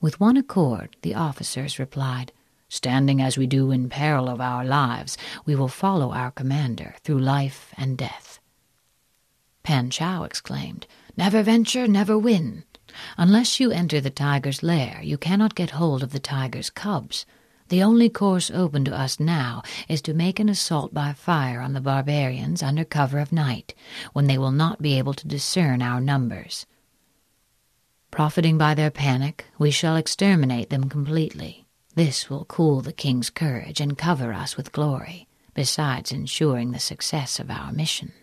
With one accord, the officers replied, "Standing as we do in peril of our lives, we will follow our commander through life and death." Pan Chau exclaimed, "Never venture, never win. Unless you enter the tiger's lair, you cannot get hold of the tiger's cubs. The only course open to us now is to make an assault by fire on the barbarians under cover of night, when they will not be able to discern our numbers. Profiting by their panic, we shall exterminate them completely. This will cool the king's courage and cover us with glory, besides ensuring the success of our mission."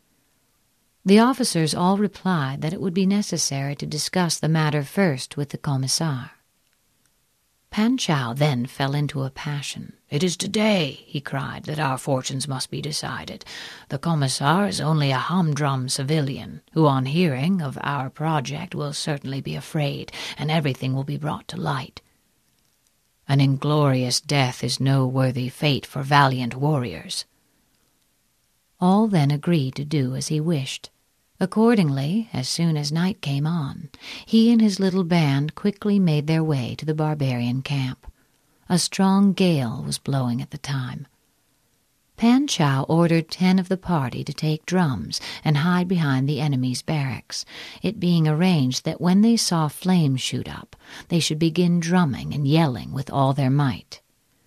The officers all replied that it would be necessary to discuss the matter first with the Commissar. Pan Chau then fell into a passion. "It is today," he cried, "that our fortunes must be decided. The Commissar is only a humdrum civilian, who on hearing of our project will certainly be afraid, and everything will be brought to light. An inglorious death is no worthy fate for valiant warriors." All then agreed to do as he wished. Accordingly, as soon as night came on, he and his little band quickly made their way to the barbarian camp. A strong gale was blowing at the time. Pan Chau ordered 10 of the party to take drums and hide behind the enemy's barracks, it being arranged that when they saw flames shoot up, they should begin drumming and yelling with all their might.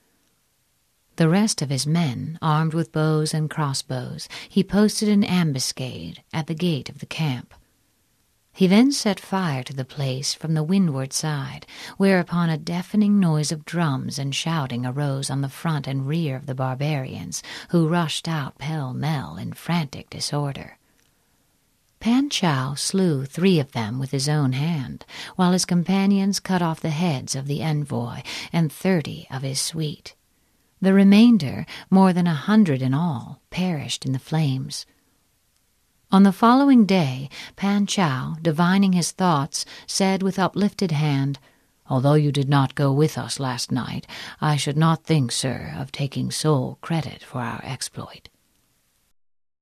The rest of his men, armed with bows and crossbows, he posted an ambuscade at the gate of the camp. He then set fire to the place from the windward side, whereupon a deafening noise of drums and shouting arose on the front and rear of the barbarians, who rushed out pell-mell in frantic disorder. Pan Chau slew 3 of them with his own hand, while his companions cut off the heads of the envoy and 30 of his suite. The remainder, more than 100 in all, perished in the flames. On the following day, Pan Chau, divining his thoughts, said with uplifted hand, "Although you did not go with us last night, I should not think, sir, of taking sole credit for our exploit.